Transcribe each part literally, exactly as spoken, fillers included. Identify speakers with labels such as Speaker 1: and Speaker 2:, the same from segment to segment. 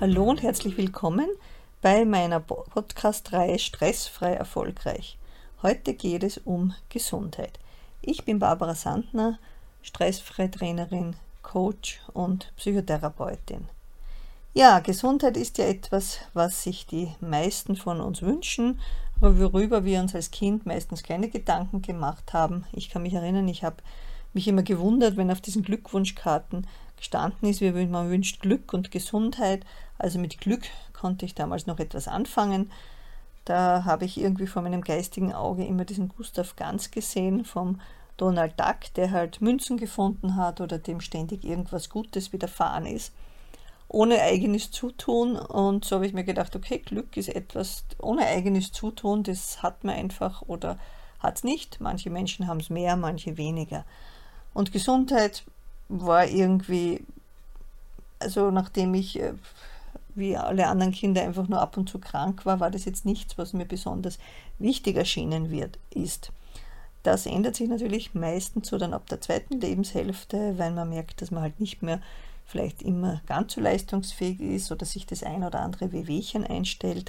Speaker 1: Hallo und herzlich willkommen bei meiner Podcast-Reihe Stressfrei erfolgreich. Heute geht es um Gesundheit. Ich bin Barbara Sandner, Stressfrei-Trainerin, Coach und Psychotherapeutin. Ja, Gesundheit ist ja etwas, was sich die meisten von uns wünschen, aber worüber wir uns als Kind meistens keine Gedanken gemacht haben. Ich kann mich erinnern, ich habe mich immer gewundert, wenn auf diesen Glückwunschkarten gestanden ist, wie man wünscht Glück und Gesundheit. Also mit Glück konnte ich damals noch etwas anfangen. Da habe ich irgendwie vor meinem geistigen Auge immer diesen Gustav Ganz gesehen vom Donald Duck, der halt Münzen gefunden hat oder dem ständig irgendwas Gutes widerfahren ist, ohne eigenes Zutun. Und so habe ich mir gedacht, okay, Glück ist etwas ohne eigenes Zutun, das hat man einfach oder hat es nicht. Manche Menschen haben es mehr, manche weniger. Und Gesundheit war irgendwie, also nachdem ich wie alle anderen Kinder einfach nur ab und zu krank war, war das jetzt nichts, was mir besonders wichtig erschienen wird, ist. Das ändert sich natürlich meistens so dann ab der zweiten Lebenshälfte, weil man merkt, dass man halt nicht mehr vielleicht immer ganz so leistungsfähig ist oder sich das ein oder andere Wehwehchen einstellt.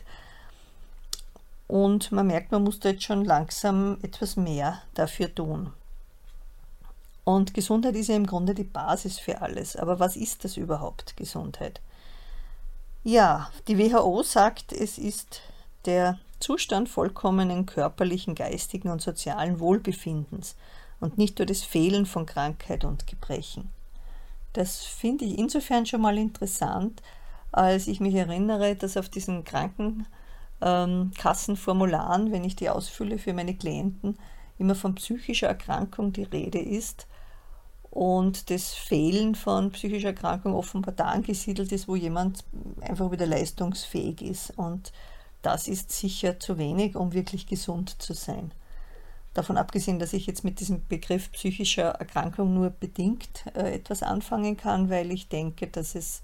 Speaker 1: Und man merkt, man muss da jetzt schon langsam etwas mehr dafür tun. Und Gesundheit ist ja im Grunde die Basis für alles. Aber was ist das überhaupt, Gesundheit? Ja, die W H O sagt, es ist der Zustand vollkommenen körperlichen, geistigen und sozialen Wohlbefindens und nicht nur das Fehlen von Krankheit und Gebrechen. Das finde ich insofern schon mal interessant, als ich mich erinnere, dass auf diesen Krankenkassenformularen, wenn ich die ausfülle für meine Klienten, immer von psychischer Erkrankung die Rede ist und das Fehlen von psychischer Erkrankung offenbar da angesiedelt ist, wo jemand einfach wieder leistungsfähig ist. Und das ist sicher zu wenig, um wirklich gesund zu sein. Davon abgesehen, dass ich jetzt mit diesem Begriff psychischer Erkrankung nur bedingt äh, etwas anfangen kann, weil ich denke, dass es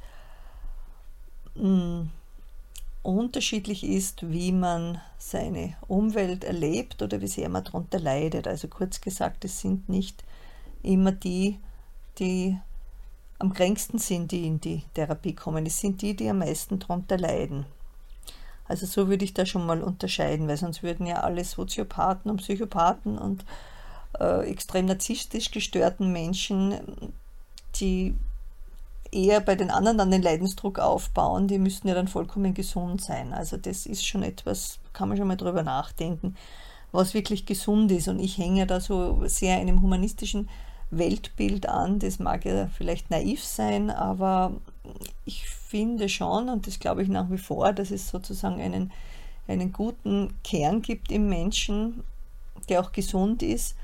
Speaker 1: mh, unterschiedlich ist, wie man seine Umwelt erlebt oder wie sehr man darunter leidet. Also kurz gesagt, es sind nicht immer die, die am kränksten sind, die in die Therapie kommen. Es sind die, die am meisten darunter leiden. Also so würde ich da schon mal unterscheiden, weil sonst würden ja alle Soziopathen und Psychopathen und äh, extrem narzisstisch gestörten Menschen, die eher bei den anderen dann den Leidensdruck aufbauen, die müssten ja dann vollkommen gesund sein. Also das ist schon etwas, kann man schon mal drüber nachdenken, was wirklich gesund ist. Und ich hänge da so sehr in einem humanistischen Weltbild an. Das mag ja vielleicht naiv sein, aber ich finde schon, und das glaube ich nach wie vor, dass es sozusagen einen, einen guten Kern gibt im Menschen, der auch gesund ist,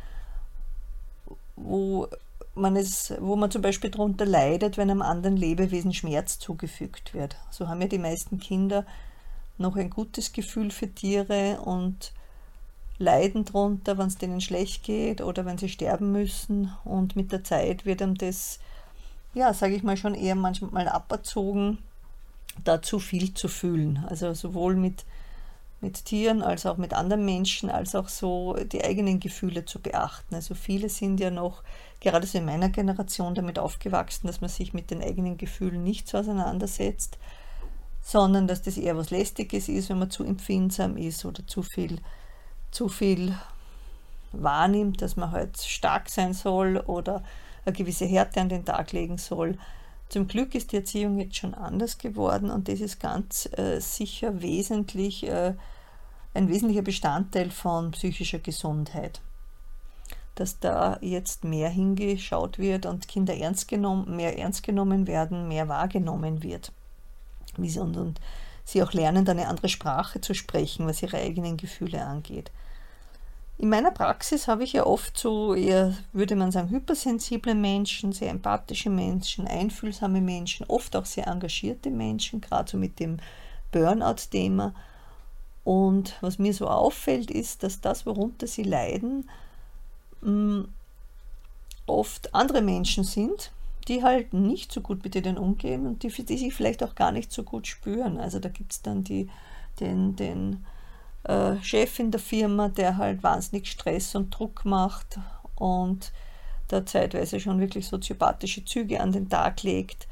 Speaker 1: wo man es, wo man zum Beispiel darunter leidet, wenn einem anderen Lebewesen Schmerz zugefügt wird. So haben ja die meisten Kinder noch ein gutes Gefühl für Tiere und leiden darunter, wenn es denen schlecht geht oder wenn sie sterben müssen. Und mit der Zeit wird einem das, ja, sage ich mal, schon eher manchmal aberzogen, da zu viel zu fühlen. Also sowohl mit, mit Tieren als auch mit anderen Menschen, als auch so die eigenen Gefühle zu beachten. Also viele sind ja noch, gerade so in meiner Generation, damit aufgewachsen, dass man sich mit den eigenen Gefühlen nicht so auseinandersetzt, sondern dass das eher was Lästiges ist, wenn man zu empfindsam ist oder zu viel zu viel wahrnimmt, dass man halt stark sein soll oder eine gewisse Härte an den Tag legen soll. Zum Glück ist die Erziehung jetzt schon anders geworden und das ist ganz äh, sicher wesentlich, äh, ein wesentlicher Bestandteil von psychischer Gesundheit. Dass da jetzt mehr hingeschaut wird und Kinder ernst genommen, mehr ernst genommen werden, mehr wahrgenommen wird. Und, und sie auch lernen, eine andere Sprache zu sprechen, was ihre eigenen Gefühle angeht. In meiner Praxis habe ich ja oft so eher, würde man sagen, hypersensible Menschen, sehr empathische Menschen, einfühlsame Menschen, oft auch sehr engagierte Menschen, gerade so mit dem Burnout-Thema. Und was mir so auffällt, ist, dass das, worunter sie leiden, mh, oft andere Menschen sind, die halt nicht so gut mit denen umgehen und die, die sich vielleicht auch gar nicht so gut spüren. Also da gibt es dann die, den, den äh, Chef in der Firma, der halt wahnsinnig Stress und Druck macht und da zeitweise schon wirklich soziopathische Züge an den Tag legt.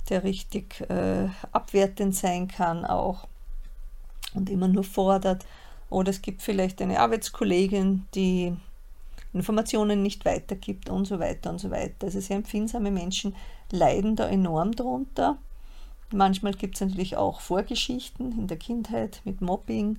Speaker 1: der richtig äh, abwertend sein kann auch und immer nur fordert. Oder es gibt vielleicht eine Arbeitskollegin, die Informationen nicht weitergibt und so weiter und so weiter. Also sehr empfindsame Menschen leiden da enorm drunter. Manchmal gibt es natürlich auch Vorgeschichten in der Kindheit mit Mobbing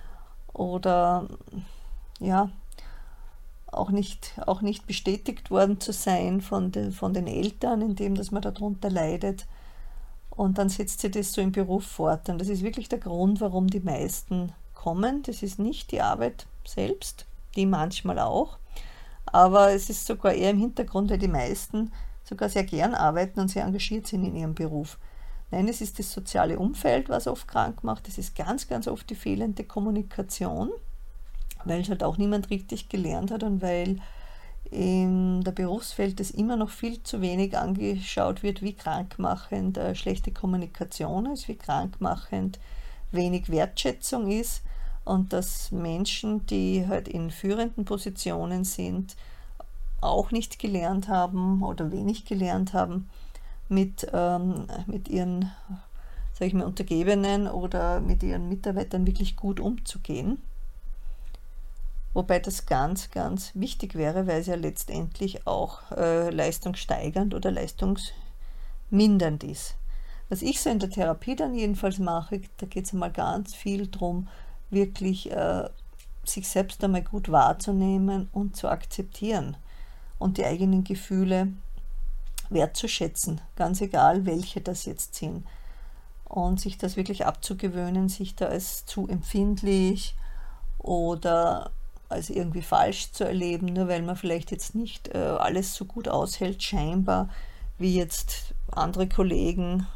Speaker 1: oder ja, auch nicht, auch nicht bestätigt worden zu sein von, de, von den Eltern, indem dass man darunter leidet. Und dann setzt sich das so im Beruf fort. Und das ist wirklich der Grund, warum die meisten kommen. Das ist nicht die Arbeit selbst, die manchmal auch, aber es ist sogar eher im Hintergrund, weil die meisten sogar sehr gern arbeiten und sehr engagiert sind in ihrem Beruf. Nein, es ist das soziale Umfeld, was oft krank macht. Es ist ganz, ganz oft die fehlende Kommunikation, weil es halt auch niemand richtig gelernt hat und weil in der Berufswelt es immer noch viel zu wenig angeschaut wird, wie krankmachend äh, schlechte Kommunikation ist, wie krankmachend wenig Wertschätzung ist und dass Menschen, die halt in führenden Positionen sind, auch nicht gelernt haben oder wenig gelernt haben, mit, ähm, mit ihren, sag ich mal, Untergebenen oder mit ihren Mitarbeitern wirklich gut umzugehen. Wobei das ganz, ganz wichtig wäre, weil es ja letztendlich auch äh, leistungssteigernd oder leistungsmindernd ist. Was ich so in der Therapie dann jedenfalls mache, da geht es einmal ganz viel darum, wirklich äh, sich selbst einmal gut wahrzunehmen und zu akzeptieren und die eigenen Gefühle wertzuschätzen, ganz egal, welche das jetzt sind. Und sich das wirklich abzugewöhnen, sich da als zu empfindlich oder als irgendwie falsch zu erleben, nur weil man vielleicht jetzt nicht äh, alles so gut aushält, scheinbar, wie jetzt andere Kollegen.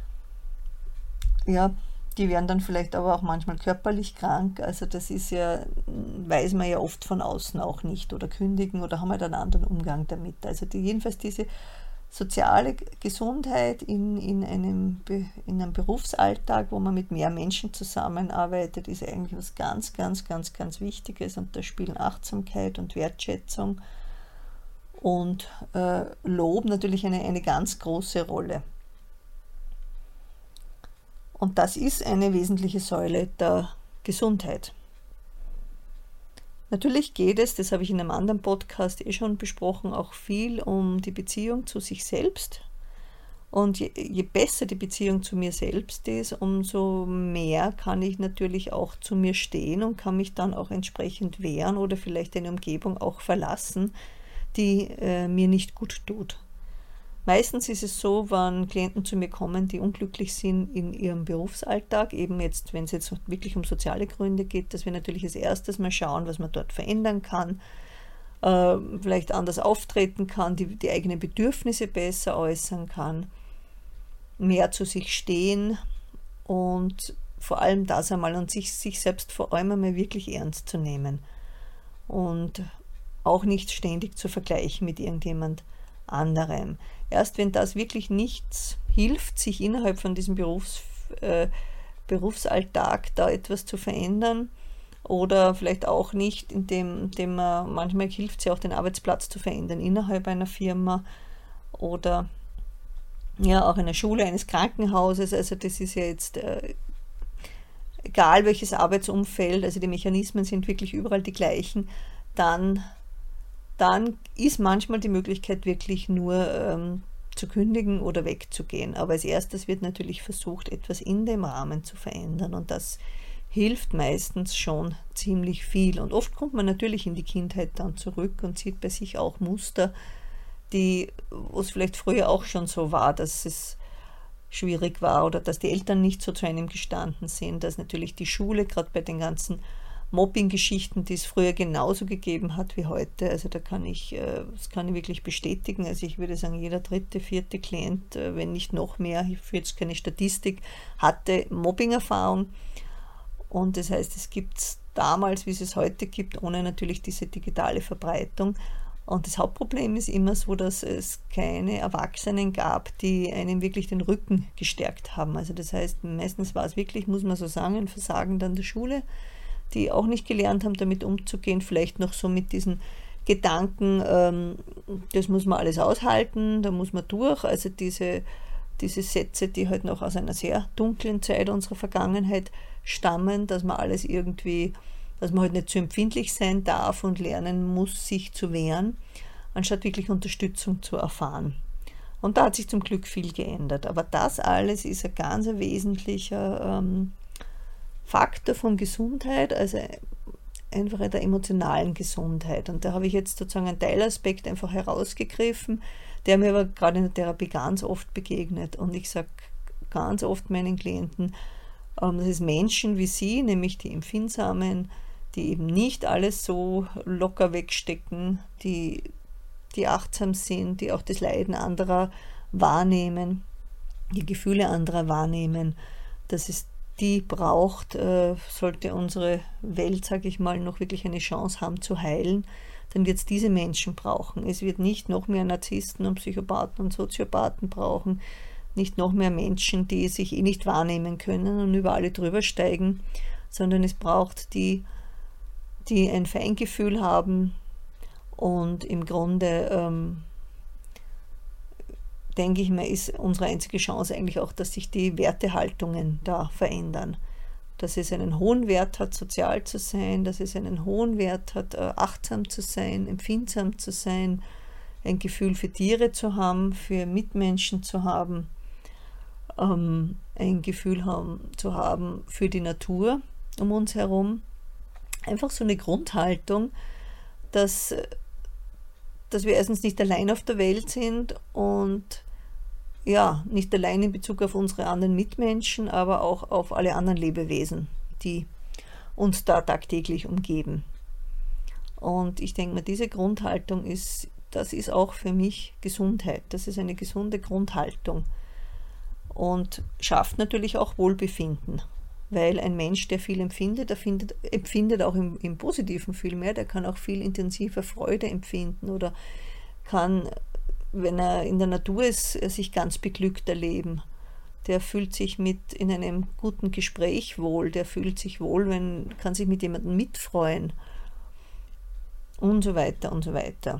Speaker 1: Ja, die werden dann vielleicht aber auch manchmal körperlich krank, also das ist ja, weiß man ja oft von außen auch nicht, oder kündigen oder haben halt einen anderen Umgang damit. Also die, jedenfalls diese soziale Gesundheit in, in, einem, in einem Berufsalltag, wo man mit mehr Menschen zusammenarbeitet, ist eigentlich was ganz, ganz, ganz, ganz Wichtiges, und da spielen Achtsamkeit und Wertschätzung und äh, Lob natürlich eine, eine ganz große Rolle. Und das ist eine wesentliche Säule der Gesundheit. Natürlich geht es, das habe ich in einem anderen Podcast eh schon besprochen, auch viel um die Beziehung zu sich selbst. Und je, je besser die Beziehung zu mir selbst ist, umso mehr kann ich natürlich auch zu mir stehen und kann mich dann auch entsprechend wehren oder vielleicht eine Umgebung auch verlassen, die äh, mir nicht gut tut. Meistens ist es so, wenn Klienten zu mir kommen, die unglücklich sind in ihrem Berufsalltag, eben jetzt, wenn es jetzt wirklich um soziale Gründe geht, dass wir natürlich als erstes mal schauen, was man dort verändern kann, äh, vielleicht anders auftreten kann, die, die eigenen Bedürfnisse besser äußern kann, mehr zu sich stehen und vor allem das einmal und sich, sich selbst vor allem einmal wirklich ernst zu nehmen und auch nicht ständig zu vergleichen mit irgendjemand anderem. Erst wenn das wirklich nichts hilft, sich innerhalb von diesem Berufs, äh, Berufsalltag da etwas zu verändern, oder vielleicht auch nicht, indem, indem man, manchmal hilft es ja auch, den Arbeitsplatz zu verändern innerhalb einer Firma oder ja auch einer Schule, eines Krankenhauses. Also das ist ja jetzt äh, egal welches Arbeitsumfeld, also die Mechanismen sind wirklich überall die gleichen, dann dann ist manchmal die Möglichkeit wirklich nur ähm, zu kündigen oder wegzugehen. Aber als erstes wird natürlich versucht, etwas in dem Rahmen zu verändern, und das hilft meistens schon ziemlich viel. Und oft kommt man natürlich in die Kindheit dann zurück und sieht bei sich auch Muster, die, wo es vielleicht früher auch schon so war, dass es schwierig war oder dass die Eltern nicht so zu einem gestanden sind, dass natürlich die Schule, gerade bei den ganzen Mobbing-Geschichten, die es früher genauso gegeben hat wie heute. Also da kann ich, das kann ich wirklich bestätigen. Also ich würde sagen, jeder dritte, vierte Klient, wenn nicht noch mehr, ich führe jetzt keine Statistik, hatte Mobbing-Erfahrung. Und das heißt, es gibt es damals, wie es es heute gibt, ohne natürlich diese digitale Verbreitung. Und das Hauptproblem ist immer so, dass es keine Erwachsenen gab, die einem wirklich den Rücken gestärkt haben. Also das heißt, meistens war es wirklich, muss man so sagen, ein Versagen dann der Schule, die auch nicht gelernt haben, damit umzugehen, vielleicht noch so mit diesen Gedanken, ähm, das muss man alles aushalten, da muss man durch, also diese diese Sätze, die halt noch aus einer sehr dunklen Zeit unserer Vergangenheit stammen, dass man alles irgendwie, dass man halt nicht zu empfindlich sein darf und lernen muss, sich zu wehren, anstatt wirklich Unterstützung zu erfahren. Und da hat sich zum Glück viel geändert. Aber das alles ist ein ganz wesentlicher ähm, Faktor von Gesundheit, also einfach der emotionalen Gesundheit. Und da habe ich jetzt sozusagen einen Teilaspekt einfach herausgegriffen, der mir aber gerade in der Therapie ganz oft begegnet. Und ich sage ganz oft meinen Klienten, ähm, das ist Menschen wie sie, nämlich die Empfindsamen, die eben nicht alles so locker wegstecken, die, die achtsam sind, die auch das Leiden anderer wahrnehmen, die Gefühle anderer wahrnehmen, dass es die braucht, äh, sollte unsere Welt, sage ich mal, noch wirklich eine Chance haben zu heilen, dann wird es diese Menschen brauchen. Es wird nicht noch mehr Narzissten und Psychopathen und Soziopathen brauchen, nicht noch mehr Menschen, die sich eh nicht wahrnehmen können und über alle drüber steigen, sondern es braucht die, die ein Feingefühl haben und im Grunde ähm, denke ich mir, ist unsere einzige Chance eigentlich auch, dass sich die Wertehaltungen da verändern. Dass es einen hohen Wert hat, sozial zu sein, dass es einen hohen Wert hat, achtsam zu sein, empfindsam zu sein, ein Gefühl für Tiere zu haben, für Mitmenschen zu haben, ähm, ein Gefühl haben, zu haben für die Natur um uns herum. Einfach so eine Grundhaltung, dass, dass wir erstens nicht allein auf der Welt sind und ja, nicht allein in Bezug auf unsere anderen Mitmenschen, aber auch auf alle anderen Lebewesen, die uns da tagtäglich umgeben. Und ich denke mir, diese Grundhaltung ist, das ist auch für mich Gesundheit. Das ist eine gesunde Grundhaltung und schafft natürlich auch Wohlbefinden, weil ein Mensch, der viel empfindet, der findet, empfindet auch im, im Positiven viel mehr, der kann auch viel intensiver Freude empfinden oder kann, wenn er in der Natur ist, sich ganz beglückt erleben. Der fühlt sich mit in einem guten Gespräch wohl, der fühlt sich wohl, wenn, kann sich mit jemandem mitfreuen und so weiter und so weiter.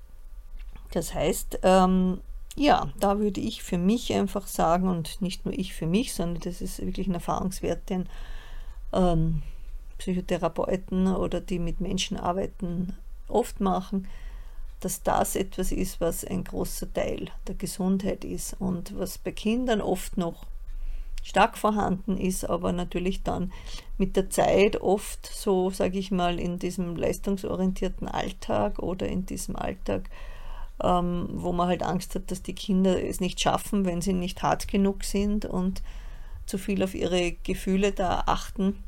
Speaker 1: Das heißt, ähm, ja, da würde ich für mich einfach sagen, und nicht nur ich für mich, sondern das ist wirklich ein Erfahrungswert, den ähm, Psychotherapeuten oder die mit Menschen arbeiten, oft machen, dass das etwas ist, was ein großer Teil der Gesundheit ist und was bei Kindern oft noch stark vorhanden ist, aber natürlich dann mit der Zeit oft so, sage ich mal, in diesem leistungsorientierten Alltag oder in diesem Alltag, ähm, wo man halt Angst hat, dass die Kinder es nicht schaffen, wenn sie nicht hart genug sind und zu viel auf ihre Gefühle da achten,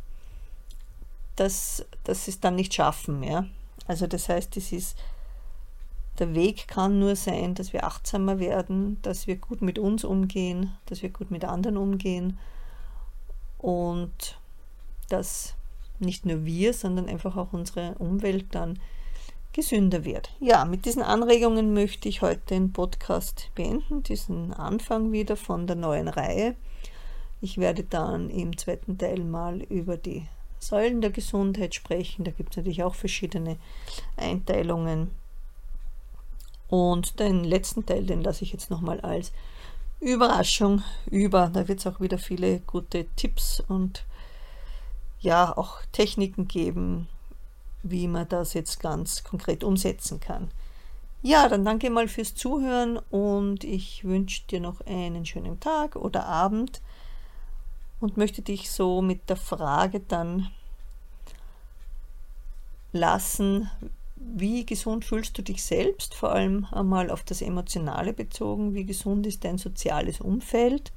Speaker 1: dass, dass sie es dann nicht schaffen. Ja? Also das heißt, es ist Der Weg kann nur sein, dass wir achtsamer werden, dass wir gut mit uns umgehen, dass wir gut mit anderen umgehen und dass nicht nur wir, sondern einfach auch unsere Umwelt dann gesünder wird. Ja, mit diesen Anregungen möchte ich heute den Podcast beenden, diesen Anfang wieder von der neuen Reihe. Ich werde dann im zweiten Teil mal über die Säulen der Gesundheit sprechen. Da gibt es natürlich auch verschiedene Einteilungen. Und den letzten Teil, den lasse ich jetzt nochmal als Überraschung über. Da wird es auch wieder viele gute Tipps und ja, auch Techniken geben, wie man das jetzt ganz konkret umsetzen kann. Ja, dann danke mal fürs Zuhören und ich wünsche dir noch einen schönen Tag oder Abend und möchte dich so mit der Frage dann lassen, wie gesund fühlst du dich selbst, vor allem einmal auf das Emotionale bezogen, wie gesund ist dein soziales Umfeld,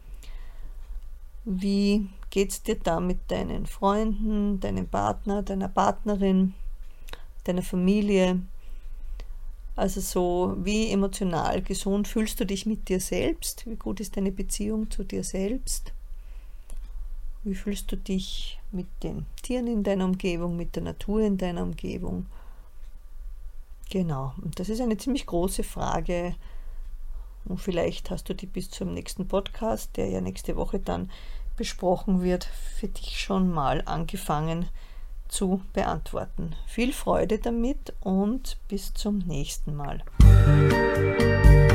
Speaker 1: wie geht es dir da mit deinen Freunden, deinem Partner, deiner Partnerin, deiner Familie, also so, wie emotional gesund fühlst du dich mit dir selbst, wie gut ist deine Beziehung zu dir selbst, wie fühlst du dich mit den Tieren in deiner Umgebung, mit der Natur in deiner Umgebung. Genau, und das ist eine ziemlich große Frage und vielleicht hast du die bis zum nächsten Podcast, der ja nächste Woche dann besprochen wird, für dich schon mal angefangen zu beantworten. Viel Freude damit und bis zum nächsten Mal.